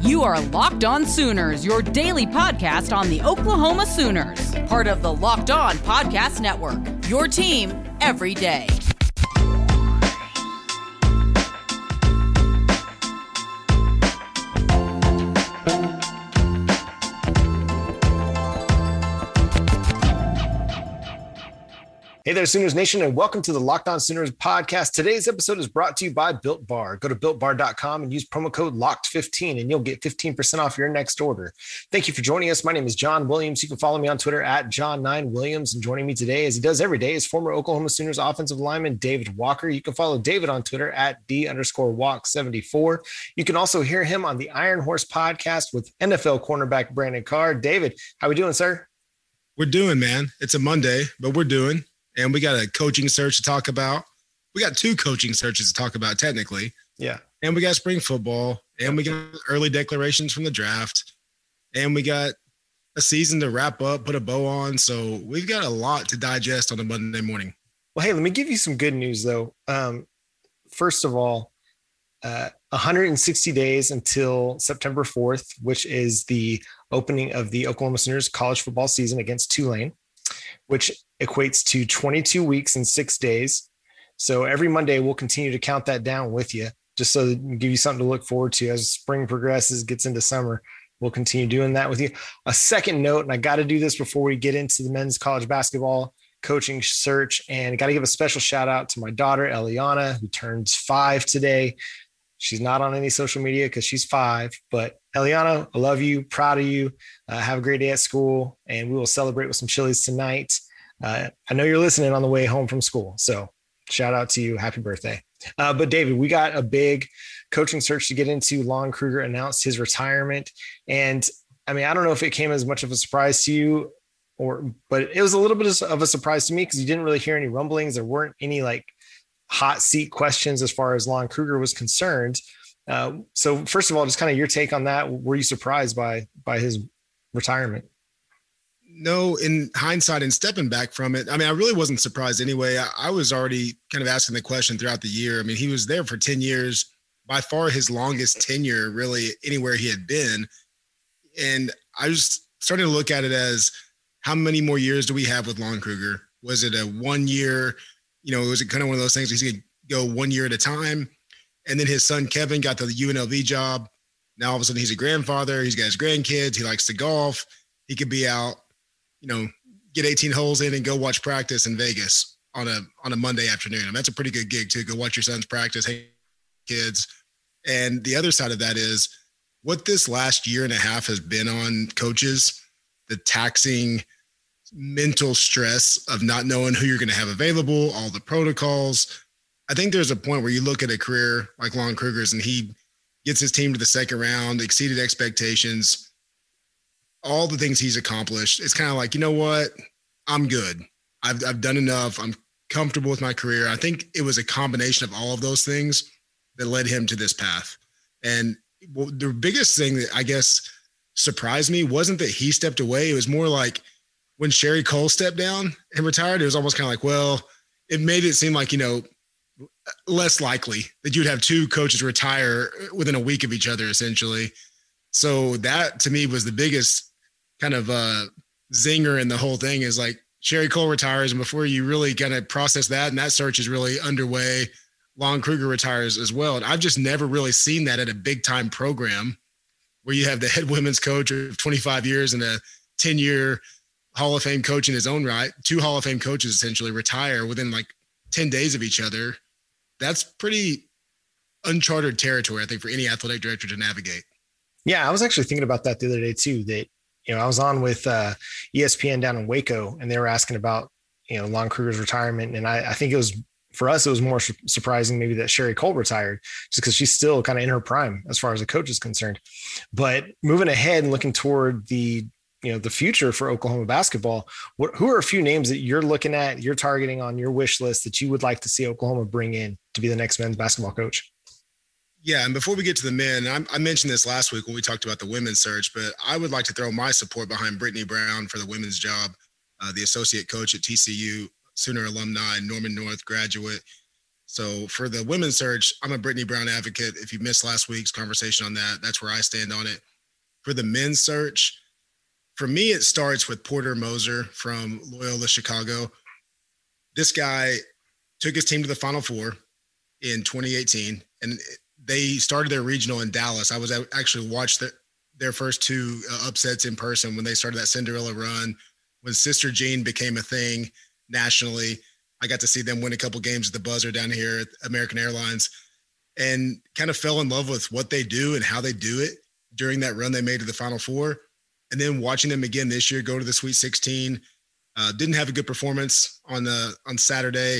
You are Locked On Sooners, your daily podcast on the Oklahoma Sooners. Part of the Locked On Podcast Network, your team every day. Hey there, Sooners Nation, and welcome to the Locked On Sooners podcast. Today's episode is brought to you by Built Bar. Go to BuiltBar.com and use promo code LOCKED15, and you'll get 15% off your next order. Thank you for joining us. My name is John Williams. You can follow me on Twitter at John9Williams. And joining me today, as he does every day, is former Oklahoma Sooners offensive lineman David Walker. You can follow David on Twitter at D_Walk74. You can also hear him on the Iron Horse podcast with NFL cornerback Brandon Carr. David, how we doing, sir? We're doing, man. It's a Monday, but we're doing. And we got a coaching search to talk about. We got two coaching searches to talk about, technically. Yeah. And we got spring football. And we got early declarations from the draft. And we got a season to wrap up, put a bow on. So we've got a lot to digest on a Monday morning. Well, hey, let me give you some good news, though. First of all, 160 days until September 4th, which is the opening of the Oklahoma Sooners college football season against Tulane, which equates to 22 weeks and 6 days. So every Monday, we'll continue to count that down with you, just so that we give you something to look forward to as spring progresses, gets into summer. We'll continue doing that with you. A second note, and I got to do this before we get into the men's college basketball coaching search, and I got to give a special shout out to my daughter, Eliana, who turns 5 today. She's not on any social media because she's 5, but Eliana, I love you, proud of you. Have a great day at school, and we will celebrate with some Chili's tonight. I know you're listening on the way home from school, so shout out to you. Happy birthday. But David, we got a big coaching search to get into. Lon Kruger announced his retirement. And I mean, I don't know if it came as much of a surprise to you but it was a little bit of a surprise to me because you didn't really hear any rumblings. There weren't any like hot seat questions as far as Lon Kruger was concerned. So first of all, just kind of your take on that. Were you surprised by his retirement? No, in hindsight and stepping back from it, I mean, I really wasn't surprised anyway. I was already kind of asking the question throughout the year. I mean, he was there for 10 years, by far his longest tenure really anywhere he had been. And I was starting to look at it as, how many more years do we have with Lon Kruger? Was it a 1 year, was it kind of one of those things where he's going to go 1 year at a time? And then his son, Kevin, got the UNLV job. Now, all of a sudden, he's a grandfather. He's got his grandkids. He likes to golf. He could be out, get 18 holes in and go watch practice in Vegas on a Monday afternoon. And that's a pretty good gig, too. Go watch your son's practice, hey, kids. And the other side of that is what this last year and a half has been on coaches, the taxing mental stress of not knowing who you're going to have available, all the protocols. I think there's a point where you look at a career like Lon Kruger's and he gets his team to the second round, exceeded expectations, all the things he's accomplished. It's kind of like, you know what? I'm good. I've done enough. I'm comfortable with my career. I think it was a combination of all of those things that led him to this path. And the biggest thing that I guess surprised me wasn't that he stepped away. It was more like when Sherry Cole stepped down and retired, it was almost kind of like, well, it made it seem like, less likely that you'd have two coaches retire within a week of each other, essentially. So that to me was the biggest kind of zinger in the whole thing is like Sherry Cole retires. And before you really kind of process that, and that search is really underway, Lon Kruger retires as well. And I've just never really seen that at a big time program where you have the head women's coach of 25 years and a 10-year Hall of Fame coach in his own right, 2 Hall of Fame coaches essentially retire within like 10 days of each other. That's pretty uncharted territory, I think, for any athletic director to navigate. Yeah, I was actually thinking about that the other day too, that, I was on with ESPN down in Waco and they were asking about, Lon Kruger's retirement. And I think for us, it was more surprising maybe that Sherry Cole retired just because she's still kind of in her prime as far as a coach is concerned. But moving ahead and looking toward the future for Oklahoma basketball, who are a few names that you're looking at, you're targeting on your wish list that you would like to see Oklahoma bring in to be the next men's basketball coach? Yeah, and before we get to the men, I mentioned this last week when we talked about the women's search, but I would like to throw my support behind Brittany Brown for the women's job, the associate coach at TCU, Sooner alumni, Norman North graduate. So for the women's search, I'm a Brittany Brown advocate. If you missed last week's conversation on that, that's where I stand on it. For the men's search, for me, it starts with Porter Moser from Loyola Chicago. This guy took his team to the Final Four in 2018, and they started their regional in Dallas. I was actually watched their first two upsets in person when they started that Cinderella run, when Sister Jean became a thing nationally. I got to see them win a couple games at the buzzer down here at American Airlines, and kind of fell in love with what they do and how they do it during that run they made to the Final Four. And then watching them again this year go to the Sweet 16, didn't have a good performance on Saturday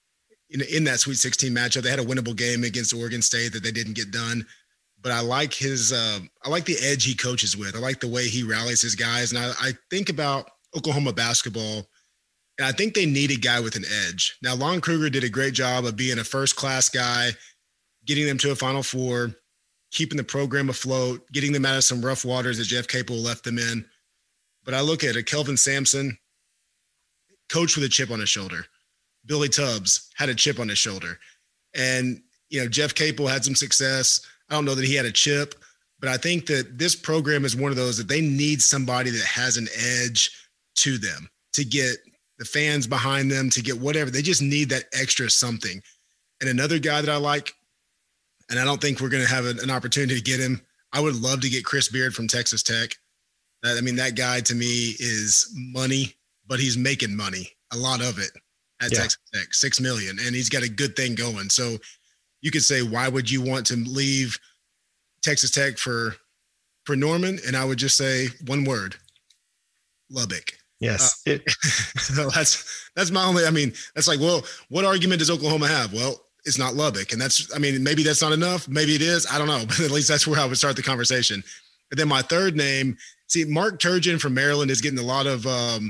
in that Sweet 16 matchup. They had a winnable game against Oregon State that they didn't get done. But I like I like the edge he coaches with. I like the way he rallies his guys. And I think about Oklahoma basketball, and I think they need a guy with an edge. Now, Lon Kruger did a great job of being a first-class guy, getting them to a Final Four, keeping the program afloat, getting them out of some rough waters that Jeff Capel left them in. But I look at Kelvin Sampson, coach with a chip on his shoulder. Billy Tubbs had a chip on his shoulder. And, Jeff Capel had some success. I don't know that he had a chip, but I think that this program is one of those that they need somebody that has an edge to them to get the fans behind them, to get whatever. They just need that extra something. And another guy that I like, and I don't think we're going to have an opportunity to get him, I would love to get Chris Beard from Texas Tech. That guy to me is money, but he's making money, a lot of it at Texas Tech, $6 million, and he's got a good thing going. So you could say, why would you want to leave Texas Tech for Norman? And I would just say one word: Lubbock. Yes. So that's my only, that's like, well, what argument does Oklahoma have? Well, it's not Lubbock. And maybe that's not enough. Maybe it is. I don't know. But at least that's where I would start the conversation. And then my third name, Mark Turgeon from Maryland is getting a lot of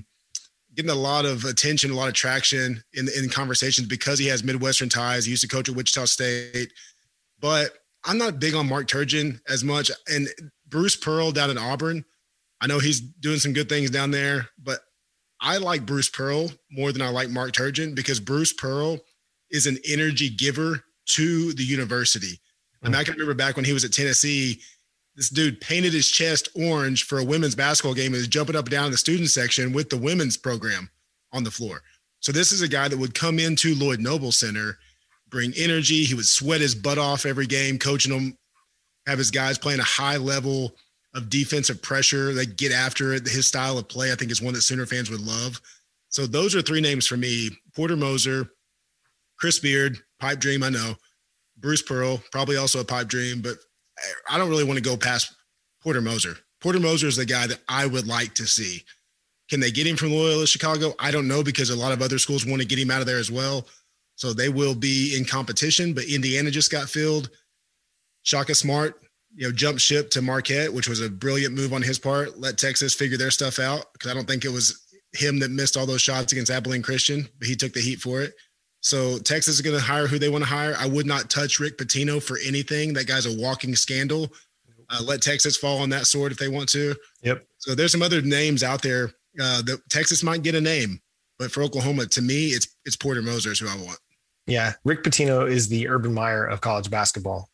attention, a lot of traction in conversations because he has Midwestern ties. He used to coach at Wichita State. But I'm not big on Mark Turgeon as much. And Bruce Pearl down in Auburn, I know he's doing some good things down there, but I like Bruce Pearl more than I like Mark Turgeon because Bruce Pearl is an energy giver to the university. And I can remember back when he was at Tennessee, this dude painted his chest orange for a women's basketball game and was jumping up and down in the student section with the women's program on the floor. So this is a guy that would come into Lloyd Noble Center, bring energy. He would sweat his butt off every game, coaching them, have his guys playing a high level of defensive pressure. They get after it. His style of play, I think, is one that Sooner fans would love. So those are three names for me: Porter Moser, Chris Beard, pipe dream, I know. Bruce Pearl, probably also a pipe dream, but I don't really want to go past Porter Moser. Porter Moser is the guy that I would like to see. Can they get him from Loyola Chicago? I don't know, because a lot of other schools want to get him out of there as well. So they will be in competition, but Indiana just got filled. Shaka Smart, jumped ship to Marquette, which was a brilliant move on his part. Let Texas figure their stuff out, because I don't think it was him that missed all those shots against Abilene Christian, but he took the heat for it. So Texas is going to hire who they want to hire. I would not touch Rick Pitino for anything. That guy's a walking scandal. Let Texas fall on that sword if they want to. Yep. So there's some other names out there that Texas might get a name, but for Oklahoma, to me, it's Porter Moser is who I want. Yeah, Rick Pitino is the Urban Meyer of college basketball.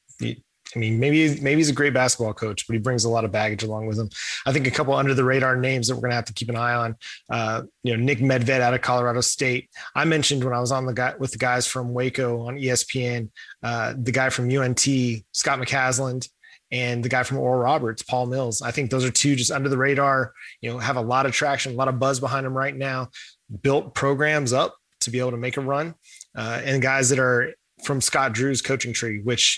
Maybe he's a great basketball coach, but he brings a lot of baggage along with him. I think a couple under the radar names that we're going to have to keep an eye on. Nick Medved out of Colorado State. I mentioned when I was on with the guys from Waco on ESPN, the guy from UNT, Scott McCasland, and the guy from Oral Roberts, Paul Mills. I think those are two just under the radar. Have a lot of traction, a lot of buzz behind them right now. Built programs up to be able to make a run, and guys that are from Scott Drew's coaching tree, which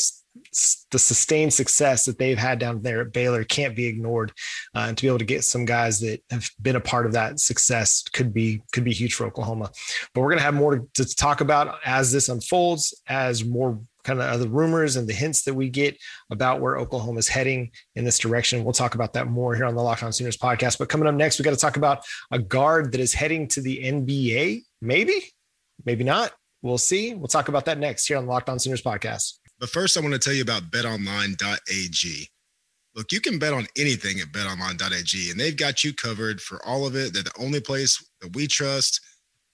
the sustained success that they've had down there at Baylor can't be ignored, and to be able to get some guys that have been a part of that success could be huge for Oklahoma. But we're going to have more to talk about as this unfolds, as more kind of the rumors and the hints that we get about where Oklahoma is heading in this direction. We'll talk about that more here on the Locked On Sooners podcast. But coming up next, we got to talk about a guard that is heading to the NBA. Maybe not. We'll see. We'll talk about that next here on the Locked On Sooners podcast. But first, I want to tell you about betonline.ag. Look, you can bet on anything at betonline.ag, and they've got you covered for all of it. They're the only place that we trust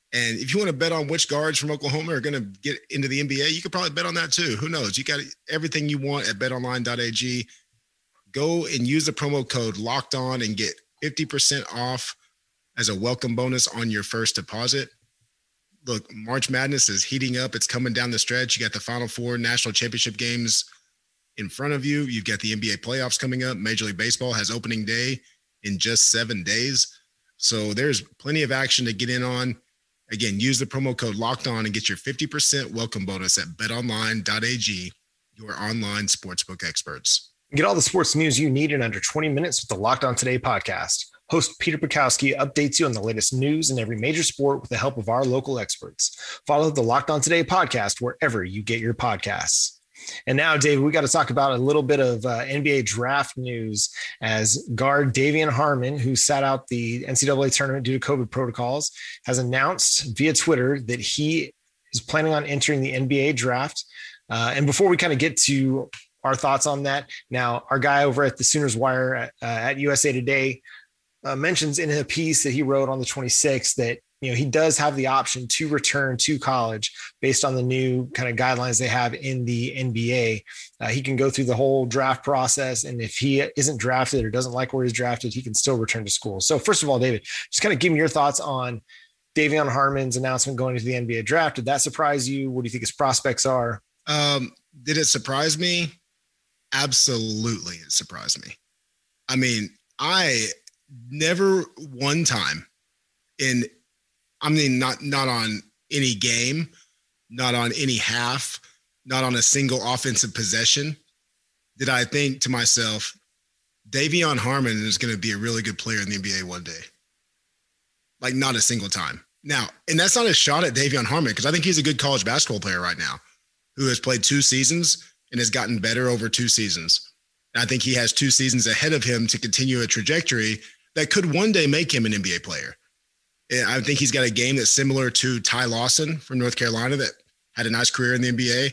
And if you want to bet on which guards from Oklahoma are going to get into the NBA, you could probably bet on that too. Who knows? You got everything you want at betonline.ag. Go and use the promo code Locked On and get 50% off as a welcome bonus on your first deposit. Look, March Madness is heating up. It's coming down the stretch. You got the Final Four national championship games in front of you. You've got the NBA playoffs coming up. Major League Baseball has opening day in just 7 days. So there's plenty of action to get in on. Again, use the promo code Locked On and get your 50% welcome bonus at betonline.ag, your online sportsbook experts. Get all the sports news you need in under 20 minutes with the Locked On Today podcast. Host Peter Bukowski updates you on the latest news in every major sport with the help of our local experts. Follow the Locked On Today podcast wherever you get your podcasts. And now, David, we got to talk about a little bit of NBA draft news as guard De'Vion Harmon, who sat out the NCAA tournament due to COVID protocols, has announced via Twitter that he is planning on entering the NBA draft. And before we kind of get to our thoughts on that, now our guy over at the Sooners Wire at USA Today mentions in a piece that he wrote on the 26th that, you know, he does have the option to return to college based on the new kind of guidelines they have in the NBA. He can go through the whole draft process. And if he isn't drafted or doesn't like where he's drafted, he can still return to school. So first of all, David, just kind of give me your thoughts on De'Vion Harmon's announcement going into the NBA draft. Did that surprise you? What do you think his prospects are? Did it surprise me? Absolutely. It surprised me. I mean, I never one time not on any game, not on any half, not on a single offensive possession, did I think to myself, De'Vion Harmon is going to be a really good player in the NBA one day. Like, not a single time. Now, and that's not a shot at De'Vion Harmon, because I think he's a good college basketball player right now who has played 2 seasons and has gotten better over 2 seasons. And I think he has 2 seasons ahead of him to continue a trajectory that could one day make him an NBA player. I think he's got a game that's similar to Ty Lawson from North Carolina that had a nice career in the NBA.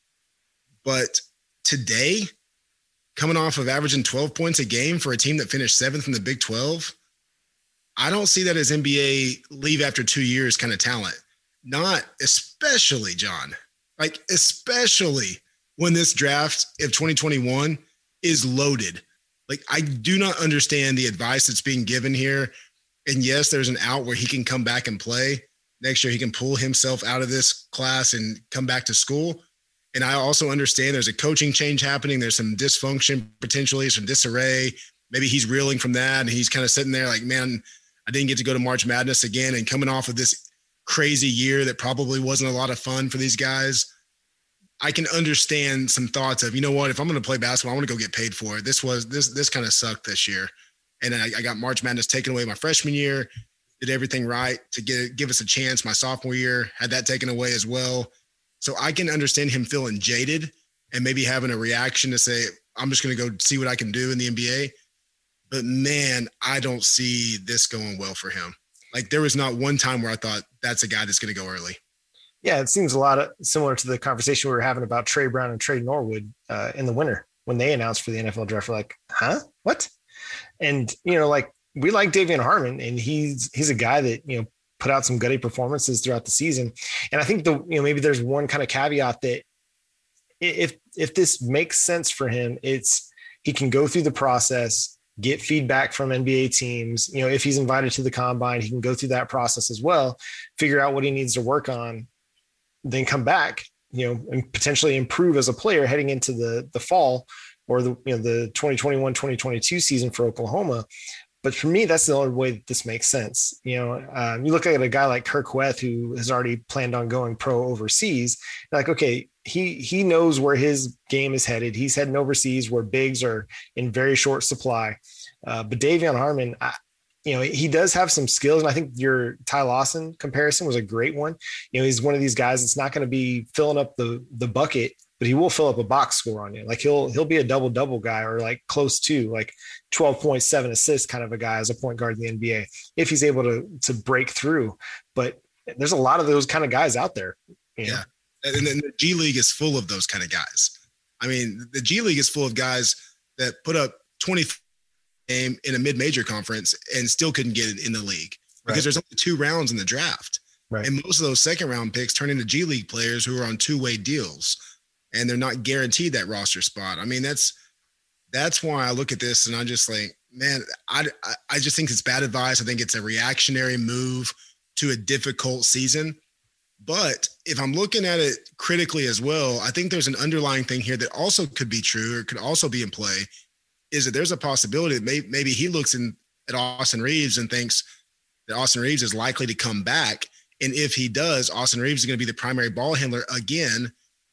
But today, coming off of averaging 12 points a game for a team that finished 7th in the Big 12, I don't see that as NBA leave after 2 years kind of talent. Not especially, John. Like, especially when this draft of 2021 is loaded. Like, I do not understand the advice that's being given here. And yes, there's an out where he can come back and play. Next year, he can pull himself out of this class and come back to school. And I also understand there's a coaching change happening. There's some dysfunction, potentially some disarray. Maybe he's reeling from that. And he's kind of sitting there like, man, I didn't get to go to March Madness again. And coming off of this crazy year that probably wasn't a lot of fun for these guys, I can understand some thoughts of, you know what, if I'm going to play basketball, I want to go get paid for it. This kind of sucked this year. And I got March Madness taken away my freshman year, did everything right to give us a chance my sophomore year, had that taken away as well. So I can understand him feeling jaded and maybe having a reaction to say, I'm just going to go see what I can do in the NBA. But man, I don't see this going well for him. Like, there was not one time where I thought that's a guy that's going to go early. Yeah, it seems a lot similar to the conversation we were having about Trey Brown and Trey Norwood in the winter when they announced for the NFL draft. We're like, huh? What? And, you know, like, we like De'Vion Harmon, and he's a guy that, you know, put out some gutty performances throughout the season. And I think maybe there's one kind of caveat that if this makes sense for him, it's he can go through the process, get feedback from NBA teams. You know, if he's invited to the combine, he can go through that process as well, figure out what he needs to work on, then come back, you know, and potentially improve as a player heading into the fall or the 2021-2022 season for Oklahoma. But for me, that's the only way that this makes sense. You know, you look at a guy like Kirk Weth, who has already planned on going pro overseas. Like, okay, he knows where his game is headed. He's heading overseas where bigs are in very short supply. But De'Vion Harmon, you know, he does have some skills. And I think your Ty Lawson comparison was a great one. You know, he's one of these guys that's not going to be filling up the bucket, but he will fill up a box score on you. Like, he'll be a double guy, or like close to like 12.7 assists kind of a guy as a point guard in the NBA, if he's able to break through. But there's a lot of those kind of guys out there. You know? Yeah. And then the G League is full of those kind of guys. I mean, the G League is full of guys that put up 20 game in a mid-major conference and still couldn't get it in the league because there's only 2 rounds in the draft. Right. And most of those second round picks turn into G League players who are on two-way deals, and they're not guaranteed that roster spot. I mean, that's why I look at this and I'm just like, man, I just think it's bad advice. I think it's a reactionary move to a difficult season. But if I'm looking at it critically as well, I think there's an underlying thing here that also could be true or could also be in play, is that there's a possibility that maybe he looks at Austin Reaves and thinks that Austin Reaves is likely to come back. And if he does, Austin Reaves is going to be the primary ball handler again.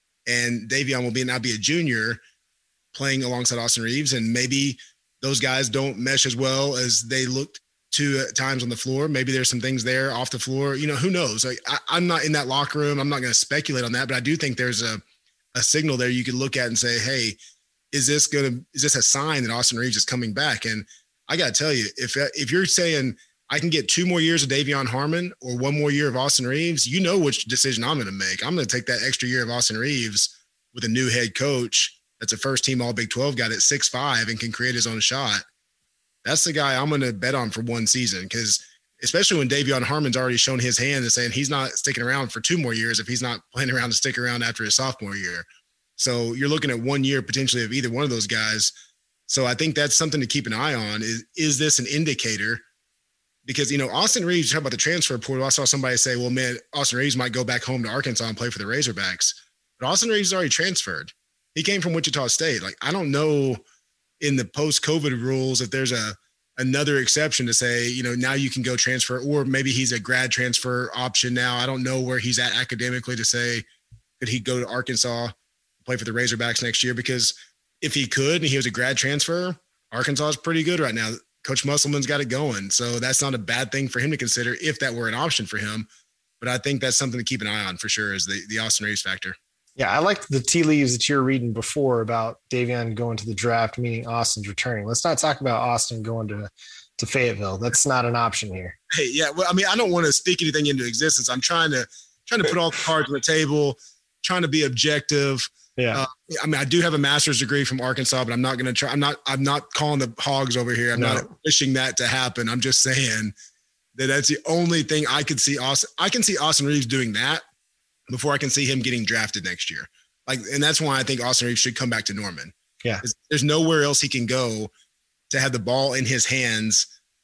And Davion will not be a junior playing alongside Austin Reaves. And maybe those guys don't mesh as well as they looked to at times on the floor. Maybe there's some things there off the floor. Who knows? Like I'm not in that locker room. I'm not going to speculate on that, but I do think there's a signal there you could look at and say, hey, is this a sign that Austin Reaves is coming back? And I got to tell you, if you're saying I can get 2 more years of Davion Harmon or 1 more year of Austin Reaves, you know which decision I'm going to make. I'm going to take that extra year of Austin Reaves with a new head coach that's a first-team All Big 12 guy that's 6'5" and can create his own shot. That's the guy I'm going to bet on for 1 season, because especially when Davion Harmon's already shown his hand and saying he's not sticking around for 2 more years if he's not planning around to stick around after his sophomore year. So you're looking at 1 year potentially of either one of those guys. So I think that's something to keep an eye on. Is this an indicator? Because, Austin Reaves, talk about the transfer portal. I saw somebody say, well, man, Austin Reaves might go back home to Arkansas and play for the Razorbacks. But Austin Reaves is already transferred. He came from Wichita State. Like, I don't know in the post-COVID rules if there's another exception to say, now you can go transfer, or maybe he's a grad transfer option now. I don't know where he's at academically to say, could he go to Arkansas, play for the Razorbacks next year? Because if he could and he was a grad transfer, Arkansas is pretty good right now. Coach Musselman's got it going. So that's not a bad thing for him to consider if that were an option for him. But I think that's something to keep an eye on for sure, is the Austin Reaves factor. Yeah, I like the tea leaves that you're reading before about Davion going to the draft, meaning Austin's returning. Let's not talk about Austin going to Fayetteville. That's not an option here. Hey, yeah. Well, I mean, I don't want to speak anything into existence. I'm trying to put all the cards on the table, trying to be objective. Yeah. I mean, I do have a master's degree from Arkansas, but I'm not going to try. I'm not calling the hogs over here. I'm not wishing that to happen. I'm just saying that's the only thing I could see. I can see Austin Reaves doing that before I can see him getting drafted next year. And that's why I think Austin Reaves should come back to Norman. Yeah. There's nowhere else he can go to have the ball in his hands,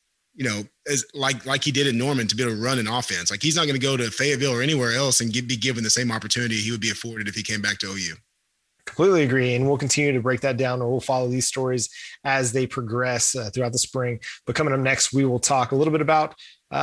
as like he did in Norman, to be able to run an offense. Like, he's not going to go to Fayetteville or anywhere else and be given the same opportunity he would be afforded if he came back to OU. Completely agree. And we'll continue to break that down, or we'll follow these stories as they progress throughout the spring. But coming up next, we will talk a little bit about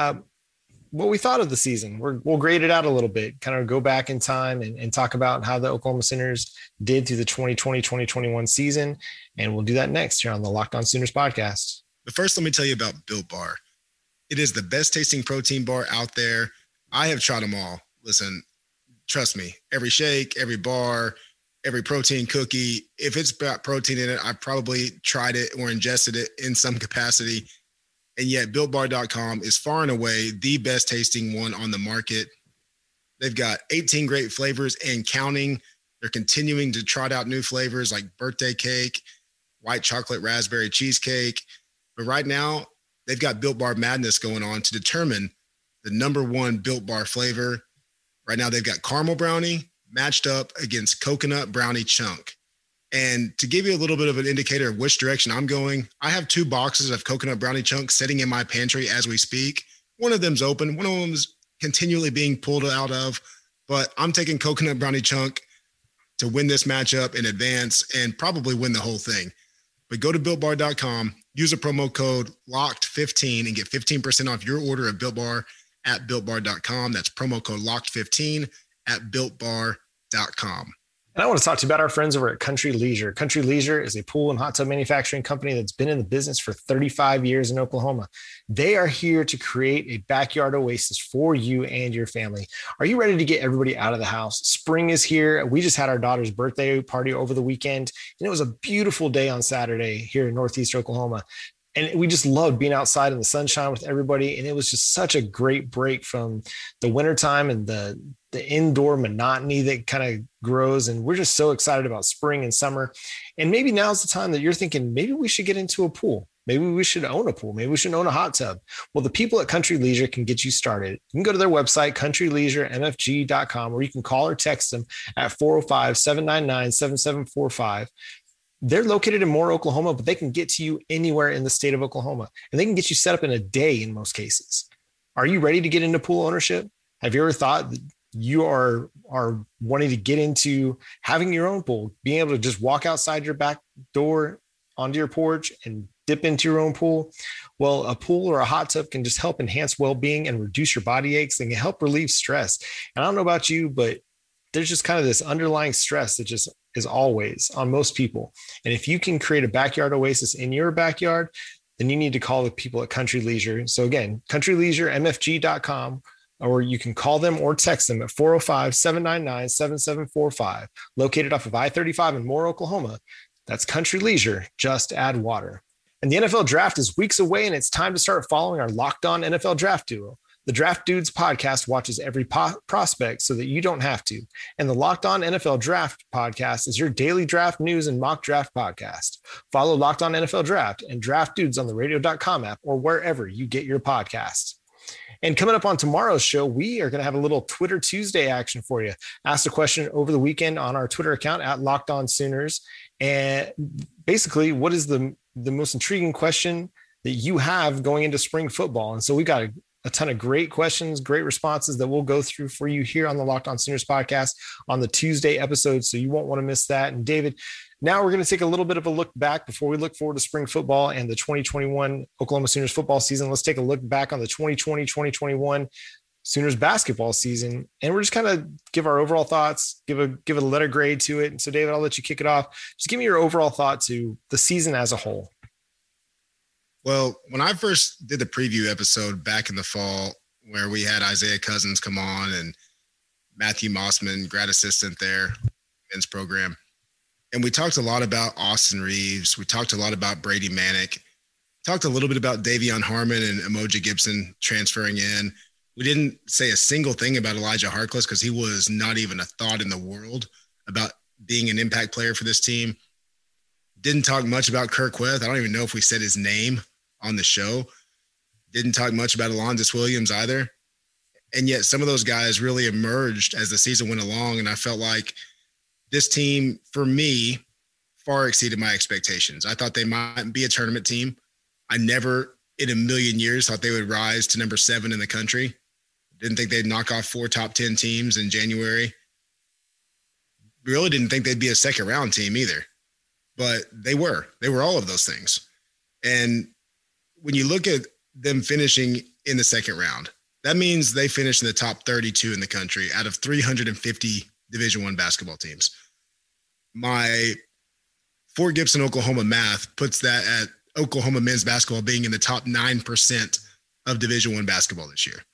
what we thought of the season. We'll grade it out a little bit, kind of go back in time and talk about how the Oklahoma Sooners did through the 2020-2021 season. And we'll do that next here on the Locked On Sooners podcast. But first, let me tell you about Built Bar. It is the best tasting protein bar out there. I have tried them all. Listen, trust me, every shake, every bar, every protein cookie, if it's got protein in it, I probably tried it or ingested it in some capacity. And yet BuiltBar.com is far and away the best tasting one on the market. They've got 18 great flavors and counting. They're continuing to trot out new flavors like birthday cake, white chocolate raspberry cheesecake. But right now, they've got Built Bar Madness going on to determine the number 1 Built Bar flavor. Right now, they've got caramel brownie matched up against coconut brownie chunk. And to give you a little bit of an indicator of which direction I'm going, I have 2 boxes of coconut brownie chunks sitting in my pantry as we speak. One of them's open. One of them's continually being pulled out of. But I'm taking coconut brownie chunk to win this matchup in advance and probably win the whole thing. But go to BuiltBar.com, use a promo code LOCKED15 and get 15% off your order of Built Bar at BuiltBar.com. That's promo code LOCKED15 at BuiltBar.com. And I want to talk to you about our friends over at Country Leisure. Country Leisure is a pool and hot tub manufacturing company that's been in the business for 35 years in Oklahoma. They are here to create a backyard oasis for you and your family. Are you ready to get everybody out of the house? Spring is here. We just had our daughter's birthday party over the weekend, and it was a beautiful day on Saturday here in Northeast Oklahoma. And we just loved being outside in the sunshine with everybody. And it was just such a great break from the wintertime and the indoor monotony that kind of grows. And we're just so excited about spring and summer. And maybe now's the time that you're thinking, maybe we should get into a pool. maybe we should own a pool. Maybe we should own a hot tub. Well, the people at Country Leisure can get you started. You can go to their website, countryleisuremfg.com, or you can call or text them at 405-799-7745. They're located in Moore, Oklahoma, but they can get to you anywhere in the state of Oklahoma, and they can get you set up in a day in most cases. Are you ready to get into pool ownership? Have you ever thought that you are wanting to get into having your own pool, being able to just walk outside your back door onto your porch and dip into your own pool? Well, a pool or a hot tub can just help enhance well-being and reduce your body aches, and can help relieve stress. And I don't know about you, but there's just kind of this underlying stress that just is always on most people. And if you can create a backyard oasis in your backyard, then you need to call the people at Country Leisure. So again, countryleisuremfg.com, or you can call them or text them at 405-799-7745, located off of I-35 in Moore, Oklahoma. That's Country Leisure, just add water. And the NFL draft is weeks away, and it's time to start following our Locked On NFL Draft Duo. The Draft Dudes podcast watches every prospect so that you don't have to. And the Locked On NFL Draft podcast is your daily draft news and mock draft podcast. Follow Locked On NFL Draft and Draft Dudes on the radio.com app or wherever you get your podcasts. And coming up on tomorrow's show, we are going to have a little Twitter Tuesday action for you. Asked a question over the weekend on our Twitter account at Locked On Sooners. And basically, what is the most intriguing question that you have going into spring football? And so we got a ton of great questions, great responses that we'll go through for you here on the Locked On Sooners podcast on the Tuesday episode. So you won't want to miss that. And David, now we're going to take a little bit of a look back before we look forward to spring football and the 2021 Oklahoma Sooners football season. Let's take a look back on the 2020-2021 Sooners basketball season. And we're just kind of give our overall thoughts, give a letter grade to it. And so David, I'll let you kick it off. Just give me your overall thought to the season as a whole. Well, when I first did the preview episode back in the fall, where we had Isaiah Cousins come on and Matthew Mossman, grad assistant there, men's program, and we talked a lot about Austin Reeves. We talked a lot about Brady Manick. Talked a little bit about Davion Harmon and Emoji Gibson transferring in. We didn't say a single thing about Elijah Harkless because he was not even a thought in the world about being an impact player for this team. Didn't talk much about Kirk Weth. I don't even know if we said his name on the show. Didn't talk much about Alonzus Williams either. And yet some of those guys really emerged as the season went along. And I felt like this team, for me, far exceeded my expectations. I thought they might be a tournament team. I never in a million years thought they would rise to number 7 in the country. Didn't think they'd knock off 4 top 10 teams in January. Really didn't think they'd be a second round team either, but they were all of those things. And when you look at them finishing in the second round, that means they finished in the top 32 in the country out of 350 Division I basketball teams. My Fort Gibson, Oklahoma math puts that at Oklahoma men's basketball being in the top 9% of Division I basketball this year.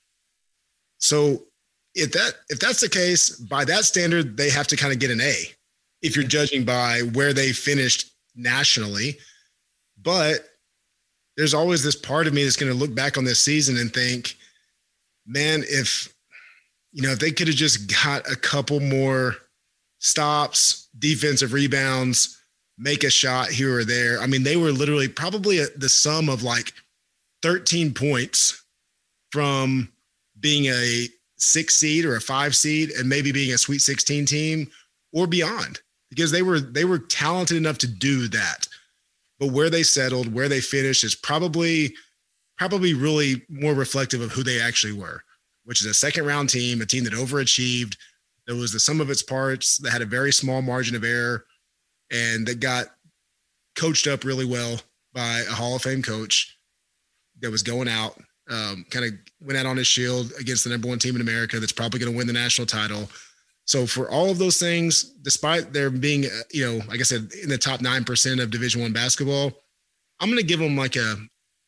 So if that's the case, by that standard, they have to kind of get an A if you're judging by where they finished nationally. But there's always this part of me that's going to look back on this season and think, man, if they could have just got a couple more stops, defensive rebounds, make a shot here or there. I mean, they were literally probably the sum of like 13 points from being a 6 seed or a 5 seed and maybe being a Sweet 16 team or beyond, because they were talented enough to do that. But where they settled, where they finished is probably really more reflective of who they actually were, which is a second round team, a team that overachieved, that was the sum of its parts, that had a very small margin of error, and that got coached up really well by a Hall of Fame coach that was going out, kind of went out on his shield against the number 1 team in America that's probably going to win the national title. So for all of those things, despite there being, like I said, in the top 9% of Division I basketball, I'm going to give them like an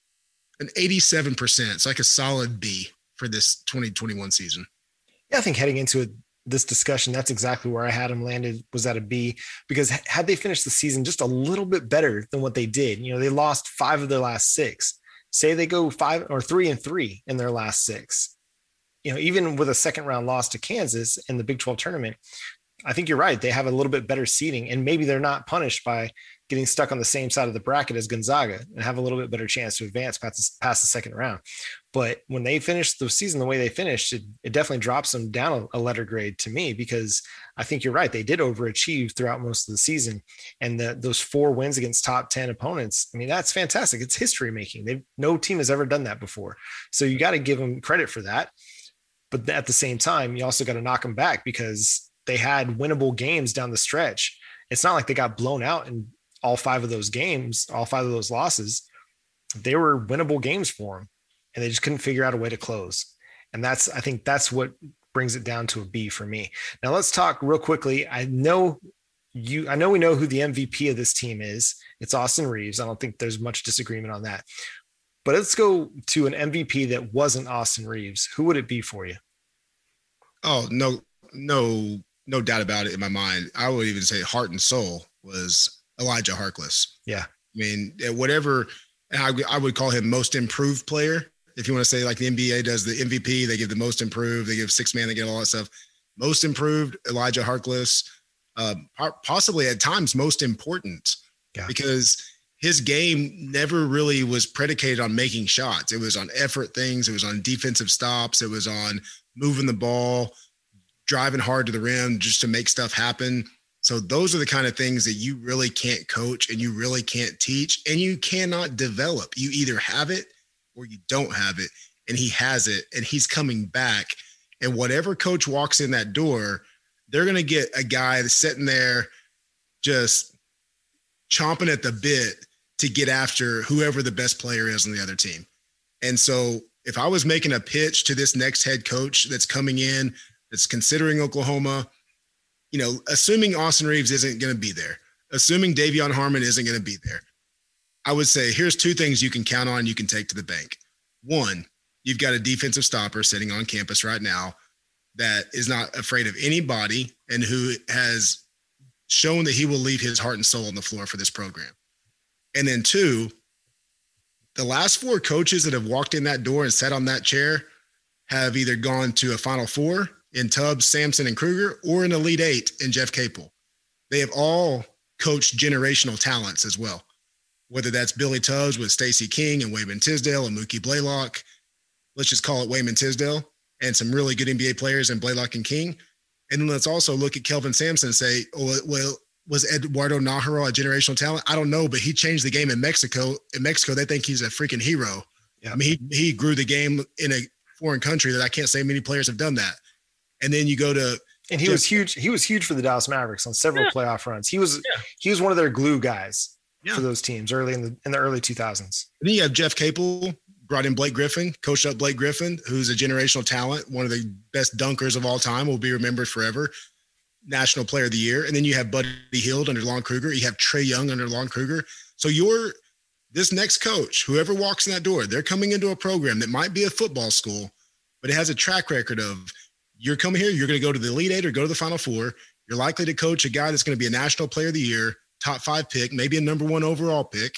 87%. It's like a solid B for this 2021 season. Yeah, I think heading into this discussion, that's exactly where I had them landed, was at a B, because had they finished the season just a little bit better than what they did, they lost 5 of their last 6. Say they go 5 or 3-3 in their last 6. Even with a second round loss to Kansas in the Big 12 tournament, I think you're right. They have a little bit better seeding, and maybe they're not punished by getting stuck on the same side of the bracket as Gonzaga and have a little bit better chance to advance past the second round. But when they finished the season the way they finished, it definitely drops them down a letter grade to me, because I think you're right. They did overachieve throughout most of the season. And those 4 wins against top 10 opponents, I mean, that's fantastic. It's history making. No team has ever done that before. So you got to give them credit for that. But at the same time, you also got to knock them back, because they had winnable games down the stretch. It's not like they got blown out in all 5 of those games, all 5 of those losses. They were winnable games for them, and they just couldn't figure out a way to close. And I think that's what brings it down to a B for me. Now let's talk real quickly. I know we know who the MVP of this team is. It's Austin Reaves. I don't think there's much disagreement on that. But let's go to an MVP that wasn't Austin Reaves. Who would it be for you? Oh, no doubt about it in my mind. I would even say heart and soul was Elijah Harkless. Yeah. I mean, whatever, I would call him most improved player. If you want to say like the NBA does the MVP, they give the most improved, they give 6-man, they get all that stuff. Most improved, Elijah Harkless, possibly at times most important, because his game never really was predicated on making shots. It was on effort things. It was on defensive stops. It was on moving the ball, driving hard to the rim just to make stuff happen. So those are the kind of things that you really can't coach and you really can't teach and you cannot develop. You either have it or you don't have it. And he has it and he's coming back. And whatever coach walks in that door, they're going to get a guy that's sitting there just chomping at the bit to get after whoever the best player is on the other team. And so if I was making a pitch to this next head coach that's coming in, that's considering Oklahoma, you know, assuming Austin Reaves isn't going to be there, assuming Davion Harmon isn't going to be there, I would say here's 2 things you can count on, you can take to the bank. 1, you've got a defensive stopper sitting on campus right now that is not afraid of anybody and who has shown that he will leave his heart and soul on the floor for this program. And then 2, the last 4 coaches that have walked in that door and sat on that chair have either gone to a Final Four in Tubbs, Sampson, and Kruger, or an Elite 8 in Jeff Capel. They have all coached generational talents as well, whether that's Billy Tubbs with Stacey King and Wayman Tisdale and Mookie Blaylock. Let's just call it Wayman Tisdale, and some really good NBA players in Blaylock and King. And then let's also look at Kelvin Sampson and say, oh, well, was Eduardo Nájero a generational talent? I don't know, but he changed the game in Mexico. In Mexico, they think he's a freaking hero. Yeah. I mean, he grew the game in a foreign country that I can't say many players have done that. And then you go to, and he was huge. He was huge for the Dallas Mavericks on several playoff runs. He was one of their glue guys for those teams early in the early 2000s. And then you have Jeff Capel, brought in Blake Griffin, coached up Blake Griffin, who's a generational talent, one of the best dunkers of all time, will be remembered forever. National Player of the Year. And then you have Buddy Hield under Lon Kruger. You have Trae Young under Lon Kruger. So this next coach, whoever walks in that door, they're coming into a program that might be a football school, but it has a track record of, you're coming here, you're going to go to the Elite 8 or go to the Final Four. You're likely to coach a guy that's going to be a National Player of the Year, top 5 pick, maybe a number 1 overall pick.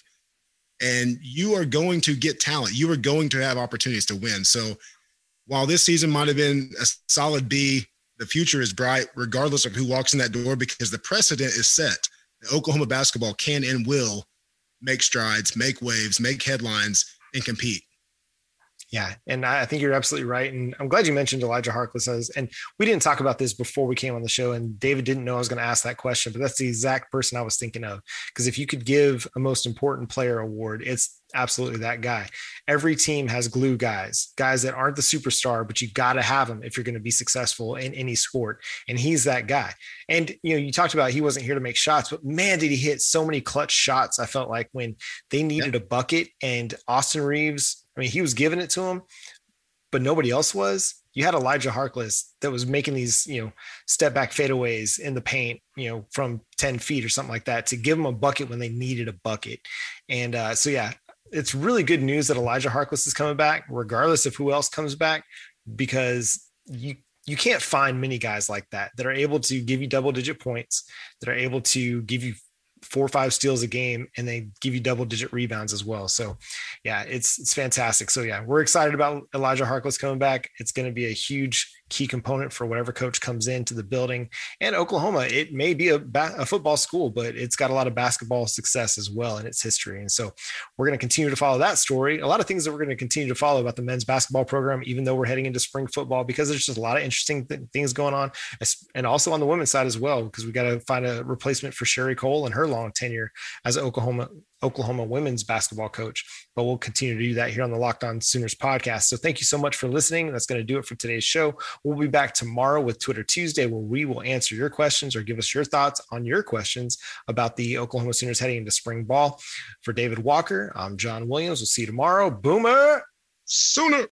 And you are going to get talent. You are going to have opportunities to win. So while this season might have been a solid B, the future is bright regardless of who walks in that door, because the precedent is set. Oklahoma basketball can and will make strides, make waves, make headlines, and compete. Yeah, and I think you're absolutely right. And I'm glad you mentioned Elijah Harkless. And we didn't talk about this before we came on the show, and David didn't know I was going to ask that question, but that's the exact person I was thinking of. Because if you could give a most important player award, it's absolutely that guy. Every team has glue guys that aren't the superstar, but you got to have them if you're going to be successful in any sport. And he's that guy. And, you talked about he wasn't here to make shots, but man, did he hit so many clutch shots. I felt like when they needed a bucket, and Austin Reaves, I mean, he was giving it to him, but nobody else was. You had Elijah Harkless that was making these, step back fadeaways in the paint, from 10 feet or something like that, to give them a bucket when they needed a bucket. And it's really good news that Elijah Harkless is coming back, regardless of who else comes back, because you can't find many guys like that are able to give you double-digit points, that are able to give you 4 or 5 steals a game, and they give you double-digit rebounds as well. So it's fantastic. So we're excited about Elijah Harkless coming back. It's going to be a huge, key component for whatever coach comes into the building. And Oklahoma, it may be a football school, but it's got a lot of basketball success as well in its history. And so we're going to continue to follow that story. A lot of things that we're going to continue to follow about the men's basketball program, even though we're heading into spring football, because there's just a lot of interesting things going on. And also on the women's side as well, because we got to find a replacement for Sherry Cole and her long tenure as an Oklahoma women's basketball coach. But we'll continue to do that here on the Locked On Sooners podcast. So thank you so much for listening. That's going to do it for today's show. We'll be back tomorrow with Twitter Tuesday, where we will answer your questions or give us your thoughts on your questions about the Oklahoma Sooners heading into spring ball. For David Walker, I'm John Williams. We'll see you tomorrow. Boomer Sooner.